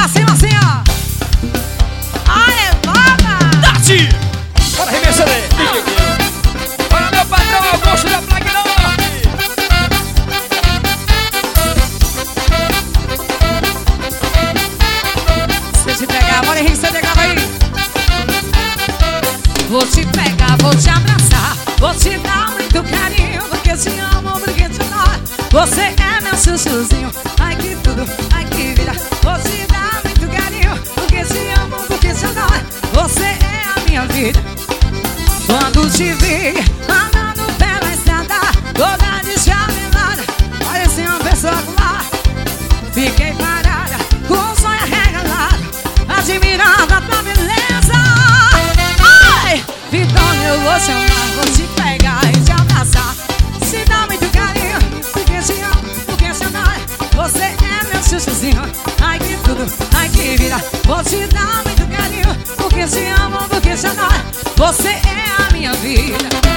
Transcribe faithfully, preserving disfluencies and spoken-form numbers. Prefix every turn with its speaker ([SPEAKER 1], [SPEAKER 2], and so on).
[SPEAKER 1] pra cima assim, ó. Aê, baba!
[SPEAKER 2] Tati! Bora remexer aí. Olha meu patrão Augusto da Plague Norte.
[SPEAKER 1] Se eu te pegar, bora Henrique, você grava aí. Vou te pegar, vou te abraçar, vou te dar muito carinho, porque te amo, porque te adoro. Você é meu chuchuzinho, ai que tudo, ai que vida. Vou te dar muito carinho, porque te amo, porque te adoro. Você é a minha vida. Quando te vi andando pela estrada, toda descabelada, parecia uma pessoa com ar. Fiquei parada, com o sonho arregalado, admirando a tua beleza. Ai, Vidona, eu vou te amar, vou te pegar e te abraçar. Se dá muito carinho, porque te amo, porque te adoro. Você é meu chuchuzinho, ai que tudo, ai que vida. Vou te dar muito carinho, porque te amo, porque te adoro. Você é a minha vida.